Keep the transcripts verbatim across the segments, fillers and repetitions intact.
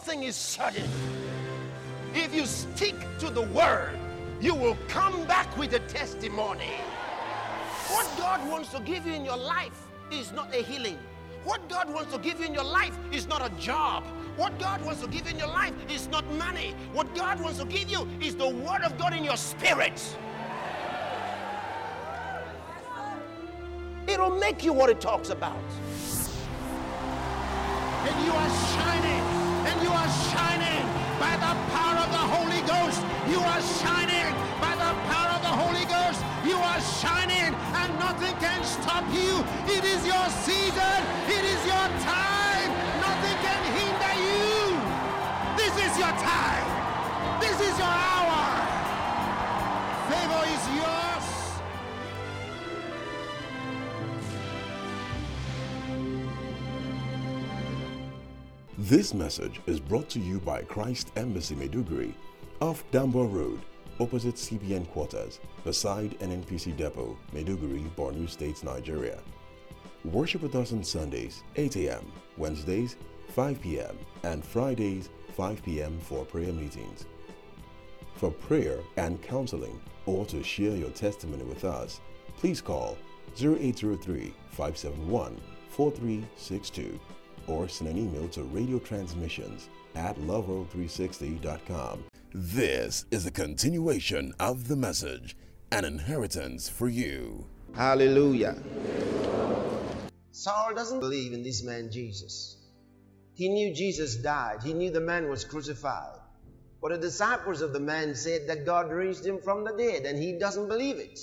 thing is certain. If you stick to the word, you will come back with a testimony. What God wants to give you in your life is not a healing. What God wants to give you in your life is not a job. What God wants to give you in your life is not money. What God wants to give you is the word of God in your spirit. It'll make you what it talks about. And you are shining, and you are shining by the power of the Holy Ghost. You are shining by the power of the Holy Ghost. You are shining, and nothing can stop you. It is your season. It is your time. Nothing can hinder you. This is your time. This is your hour. Favor is yours. This message is brought to you by Christ Embassy Maiduguri, off Dambo Road, opposite C B N quarters, beside N N P C Depot, Maiduguri, Borno State, Nigeria. Worship with us on Sundays, eight a m, Wednesdays, five p m, and Fridays, five p m for prayer meetings. For prayer and counseling, or to share your testimony with us, please call zero eight zero three, five seven one, four three six two or send an email to radio transmissions at love world three sixty dot com. This is a continuation of the message, an inheritance for you. Hallelujah. Saul doesn't believe in this man Jesus. He knew Jesus died. He knew the man was crucified. But the disciples of the man said that God raised him from the dead, and he doesn't believe it.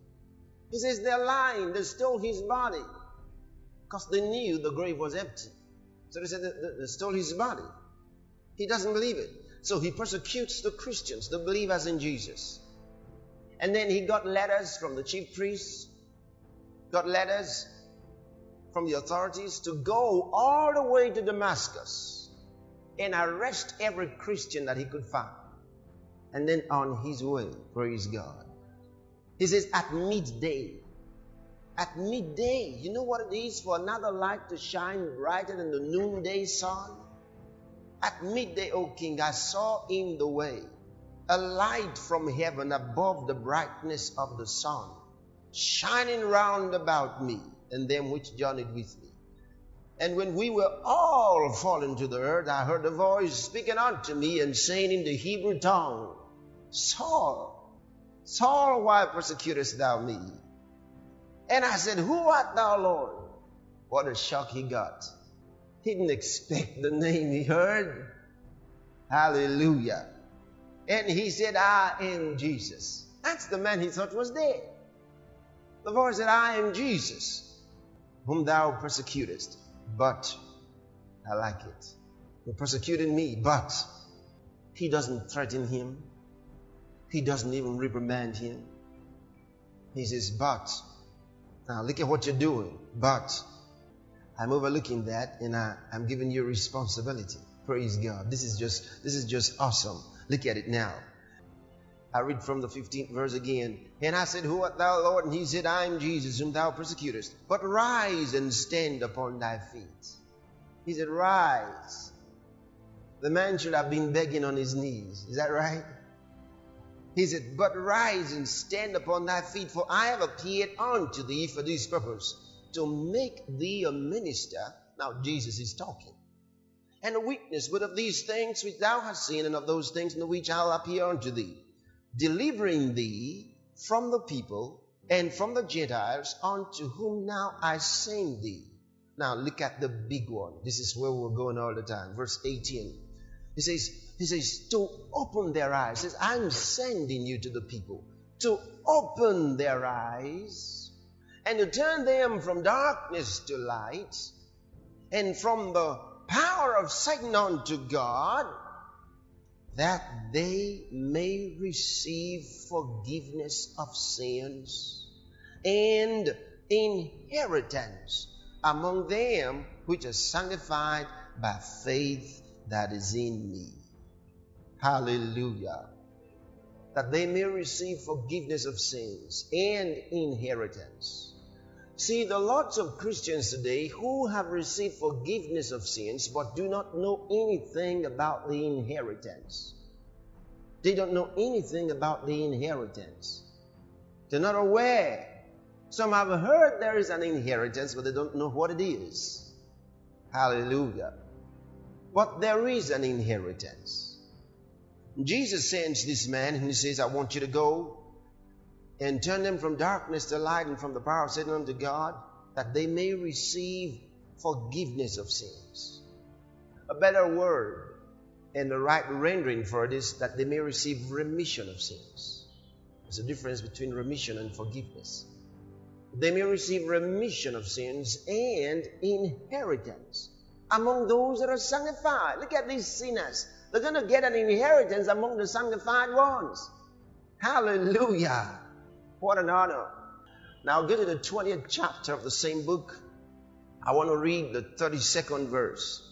He says they're lying. They stole his body because they knew the grave was empty. So they said they, they stole his body. He doesn't believe it. So he persecutes the Christians, the believers in Jesus. And then he got letters from the chief priests, got letters from the authorities to go all the way to Damascus and arrest every Christian that he could find. And then on his way, praise God. He says at midday, at midday, you know what it is for another light to shine brighter than the noonday sun? At midday, O king, I saw in the way a light from heaven above the brightness of the sun, shining round about me and them which journeyed with me. And when we were all fallen to the earth, I heard a voice speaking unto me and saying in the Hebrew tongue, Saul, Saul, why persecutest thou me? And I said, who art thou, Lord? What a shock he got. He didn't expect the name he heard. Hallelujah. And he said, I am Jesus. That's the man he thought was dead. The voice said, I am Jesus, whom thou persecutest. But, I like it. He persecuted me, but he doesn't threaten him. He doesn't even reprimand him. He says, but, now look at what you're doing. But, I'm overlooking that and I, I'm giving you responsibility. Praise God. This is just, this is just awesome. Look at it now. I read from the fifteenth verse again. And I said, who art thou, Lord? And he said, I am Jesus, whom thou persecutest. But rise and stand upon thy feet. He said, rise. The man should have been begging on his knees. Is that right? He said, but rise and stand upon thy feet, for I have appeared unto thee for this purpose, to make thee a minister. Now Jesus is talking. And a witness both of these things which thou hast seen, and of those things in which I'll appear unto thee, delivering thee from the people and from the Gentiles, unto whom now I send thee. Now look at the big one. This is where we're going all the time. Verse eighteen. He says, he says, to open their eyes. He says, I'm sending you to the people to open their eyes and to turn them from darkness to light and from the power of Satan unto God, that they may receive forgiveness of sins and inheritance among them which are sanctified by faith that is in me. Hallelujah. That they may receive forgiveness of sins and inheritance. See, there are lots of Christians today who have received forgiveness of sins but do not know anything about the inheritance. They don't know anything about the inheritance. They're not aware. Some have heard there is an inheritance, but they don't know what it is. Hallelujah. But there is an inheritance. Jesus sends this man and he says, I want you to go and turn them from darkness to light and from the power of Satan unto God, that they may receive forgiveness of sins. A better word and the right rendering for it is that they may receive remission of sins. There's a difference between remission and forgiveness. They may receive remission of sins and inheritance among those that are sanctified. Look at these sinners. They're going to get an inheritance among the sanctified ones. Hallelujah. What an honor. Now go to the twentieth chapter of the same book. I want to read the thirty-second verse.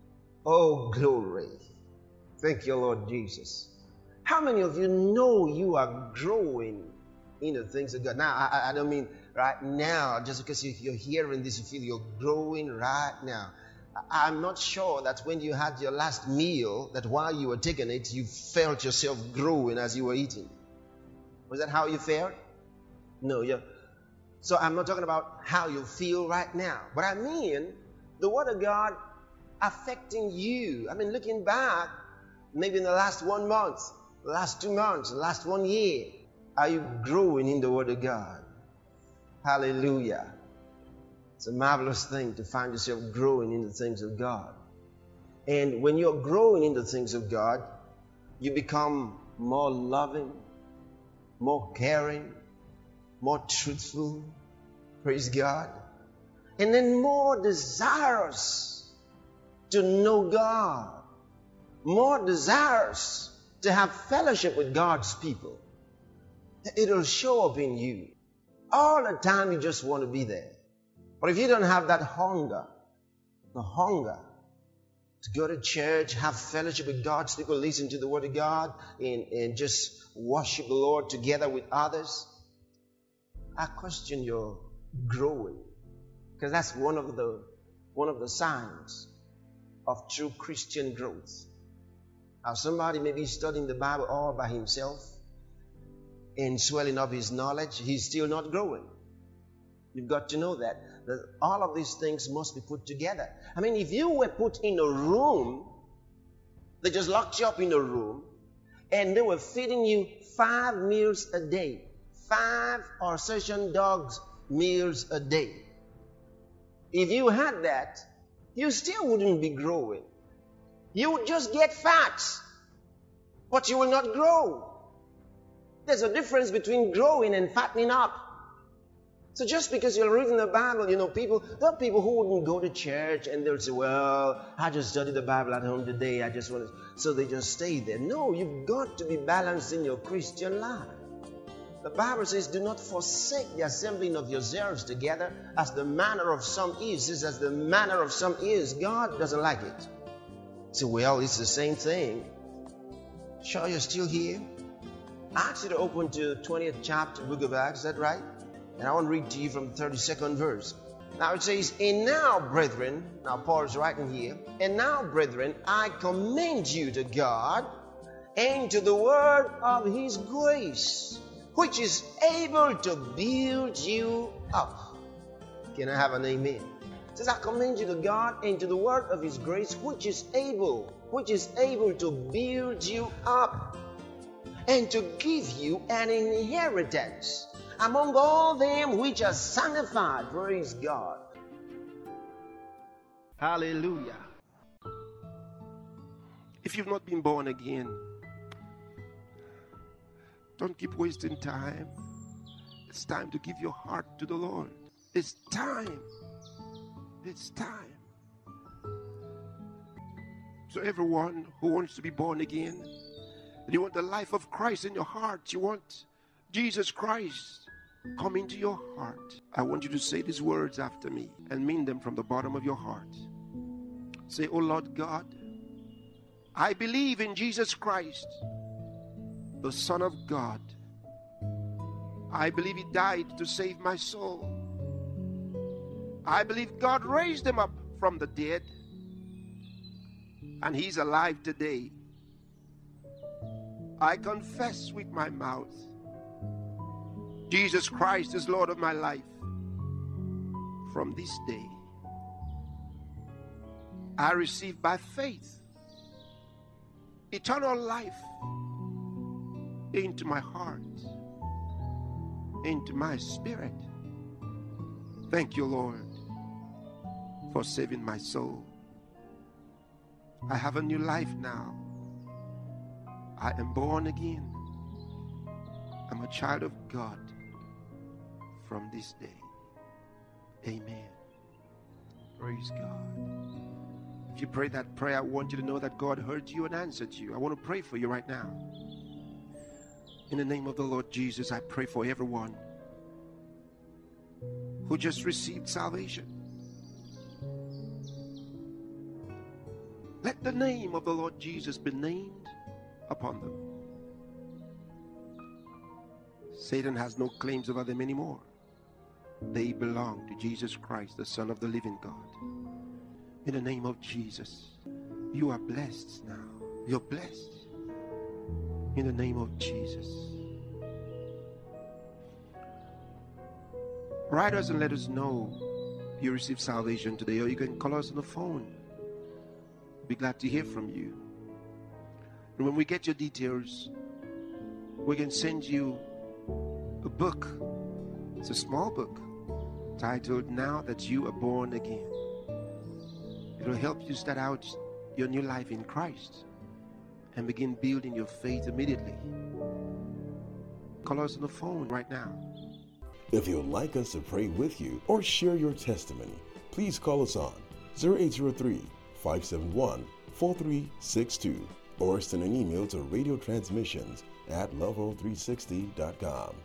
Oh, glory. Thank you, Lord Jesus. How many of you know you are growing in the things of God? Now, I, I don't mean right now, just because you're hearing this, you feel you're growing right now. I'm not sure that when you had your last meal, that while you were taking it, you felt yourself growing as you were eating. Was that how you felt? No, yeah. So I'm not talking about how you feel right now, but I mean the Word of God affecting you. I mean, looking back, maybe in the last one month, the last two months, the last one year, are you growing in the Word of God? Hallelujah. It's a marvelous thing to find yourself growing in the things of God. And when you're growing in the things of God, you become more loving, more caring, more truthful, praise God, and then more desirous to know God, more desirous to have fellowship with God's people. It'll show up in you. All the time you just want to be there. But if you don't have that hunger, the hunger to go to church, have fellowship with God's people, listen to the Word of God, and, and just worship the Lord together with others, I question your growing, because that's one of the one of the signs of true Christian growth. Now, somebody may be studying the Bible all by himself and swelling up his knowledge. He's still not growing. You've got to know that, that all of these things must be put together. I mean, if you were put in a room, they just locked you up in a room, and they were feeding you five meals a day. Five or session dogs meals a day. If you had that, you still wouldn't be growing. You would just get fat, but you will not grow. There's a difference between growing and fattening up. So just because you're reading the Bible, you know, people, there are people who wouldn't go to church and they'll say, well, I just studied the Bible at home today. I just want to, so they just stay there. No, you've got to be balanced in your Christian life. The Bible says, do not forsake the assembling of yourselves together, as the manner of some is. It says, as the manner of some is. God doesn't like it. So, well, it's the same thing. Sure, you're still here? I asked you to open to twentieth chapter, book of Acts. Is that right? And I want to read to you from the thirty-second verse. Now it says, and now, brethren, now Paul is writing here, and now, brethren, I commend you to God and to the word of His grace, which is able to build you up. Can I have an amen? It says, I commend you to God and to the word of His grace, which is able, which is able to build you up and to give you an inheritance among all them which are sanctified. Praise God. Hallelujah. If you've not been born again, don't keep wasting time. It's time to give your heart to the Lord. It's time. It's time. So everyone who wants to be born again, and you want the life of Christ in your heart, you want Jesus Christ come into your heart, I want you to say these words after me and mean them from the bottom of your heart. Say, oh Lord God, I believe in Jesus Christ, the Son of God. I believe He died to save my soul. I believe God raised him up from the dead, and he's alive today. I confess with my mouth, Jesus Christ is Lord of my life. From this day, I receive by faith eternal life into my heart, into my spirit. Thank you, Lord, for saving my soul. I have a new life now. I am born again. I'm a child of God from this day. Amen. Praise God. If you pray that prayer, I want you to know that God heard you and answered you. I want to pray for you right now. In the name of the Lord Jesus, I pray for everyone who just received salvation. Let the name of the Lord Jesus be named upon them. Satan has no claims over them anymore. They belong to Jesus Christ, the Son of the living God. In the name of Jesus, you are blessed now. You're blessed. In the name of Jesus. Write us and let us know you received salvation today, or you can call us on the phone. We'll be glad to hear from you. And when we get your details, we can send you a book. It's a small book titled Now That You Are Born Again. It'll help you start out your new life in Christ and begin building your faith immediately. Call us on the phone right now. If you'd like us to pray with you or share your testimony, please call us on zero eight zero three, five seven one, four three six two or send an email to radio transmissions at level three sixty dot com.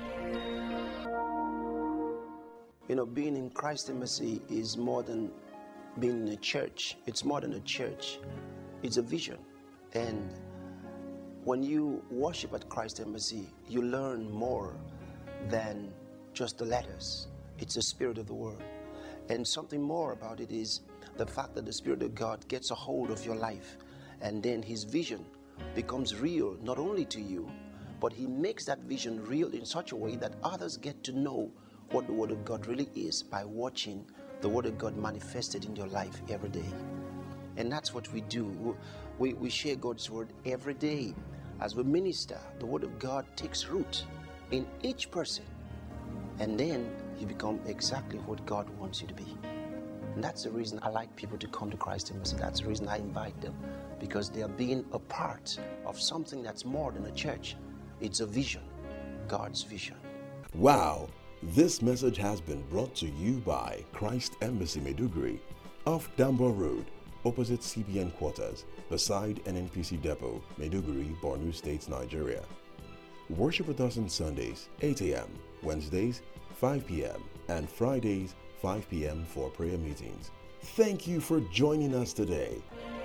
You know, being in Christ Embassy is more than being in a church. It's more than a church. It's a vision. And when you worship at Christ Embassy, you learn more than just the letters. It's the spirit of the word. And something more about it is the fact that the Spirit of God gets a hold of your life, and then his vision becomes real, not only to you, but he makes that vision real in such a way that others get to know what the Word of God really is by watching the Word of God manifested in your life every day. And that's what we do. We, we share God's Word every day. As we minister, the Word of God takes root in each person, and then you become exactly what God wants you to be. And that's the reason I like people to come to Christ Embassy. That's the reason I invite them, because they are being a part of something that's more than a church. It's a vision, God's vision. Wow! This message has been brought to you by Christ Embassy Maiduguri, off Dambo Road, opposite C B N quarters, beside N N P C Depot, Maiduguri, Borno State, Nigeria. Worship with us on Sundays, eight a.m., Wednesdays, five p.m., and Fridays, five p.m. for prayer meetings. Thank you for joining us today.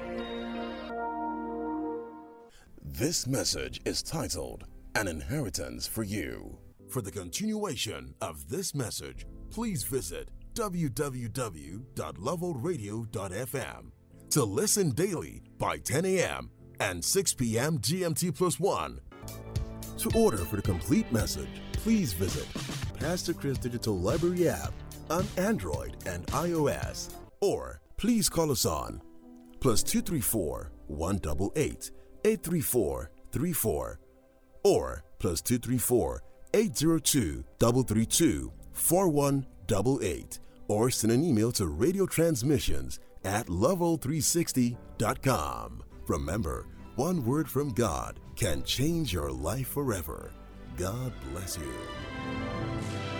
This message is titled, An Inheritance for You. For the continuation of this message, please visit w w w dot level radio dot f m. To listen daily by ten a.m. and six p.m. G M T plus one. To order for the complete message, please visit Pastor Chris Digital Library app on Android and iOS, or please call us on plus two three four, one eight eight, eight three four, three four or plus two three four, eight zero two, three three two, four one eight eight or send an email to radio transmissions at level three sixty dot com. Remember, one word from God can change your life forever. God bless you.